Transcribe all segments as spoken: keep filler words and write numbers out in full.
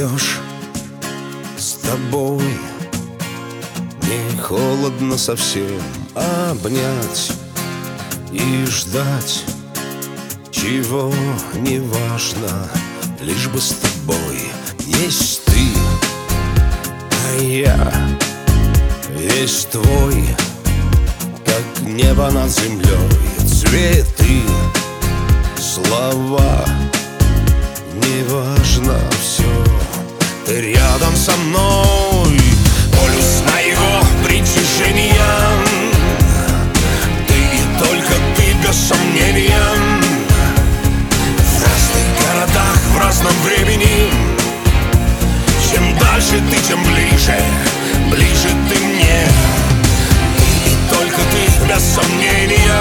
идешь с тобой, не холодно совсем обнять и ждать, чего не важно, лишь бы с тобой. Есть ты, а я весь твой, как небо над землей. Цветы, слова, неважно все, ты рядом со мной. Полюс моего притяжения, ты и только ты, без сомнения. В разных городах, в разном времени, чем дальше ты, тем ближе, ближе ты мне. Ты и только ты, без сомнения.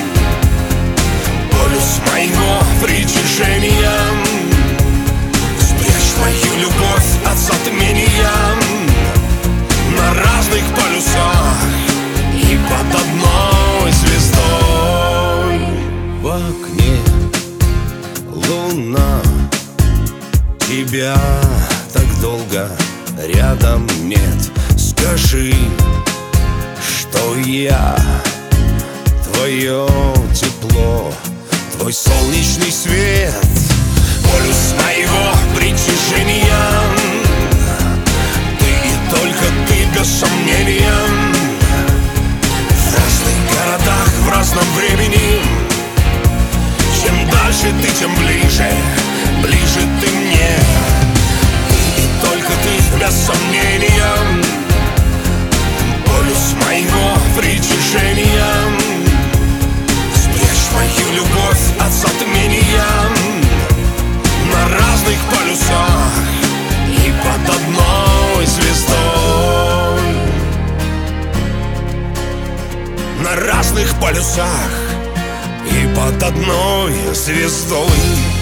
Полюс моего притяжения, спрячь мою любовь от затмения. На разных полюсах и под одной звездой. В окне луна, тебя так долго рядом нет. Скажи, что я твое тепло, твой солнечный свет. Полюс моего притяжения, ты и только ты, без сомнения. В разных городах, в разном времени, чем дальше ты, тем ближе, ближе ты мне. Ты и только ты, без сомнения. Полюс моего притяжения, спрячь мою любовь от затмения. На разных полюсах и под одной звездой. На разных полюсах и под одной звездой.